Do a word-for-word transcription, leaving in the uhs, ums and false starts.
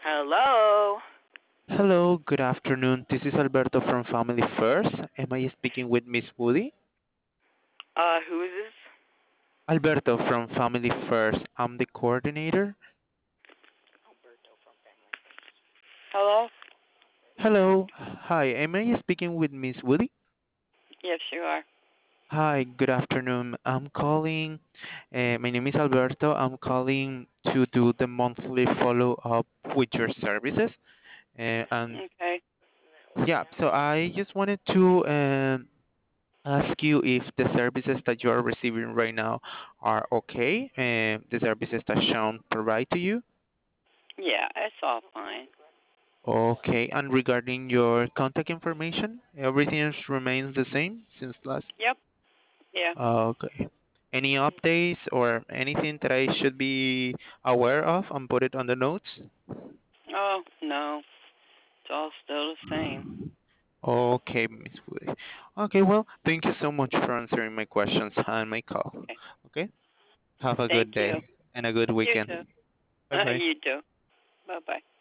Hello. Hello, good afternoon. This is Alberto from Family First. Am I speaking with Miss Woody? Uh, who is this? Alberto from Family First. I'm the coordinator. Hello. Hello. Hi, am I speaking with Miss Woody? Yes, you are. Hi, good afternoon. I'm calling. Uh, my name is Alberto. I'm calling to do the monthly follow up with your services. Uh, and Okay. yeah, so I just wanted to um, ask you if the services that you are receiving right now are okay, and the services that Sean provide to you. Yeah, it's all fine. Okay, and regarding your contact information, everything else remains the same since last. Yep. Yeah. Okay. Any updates or anything that I should be aware of and put it on the notes? Oh no, it's all still the same. Okay, Miss Woody. Okay, well, thank you so much for answering my questions and my call. Okay. Okay, have a Thank good you. day and a good You too. weekend. Bye bye. You too. Bye bye.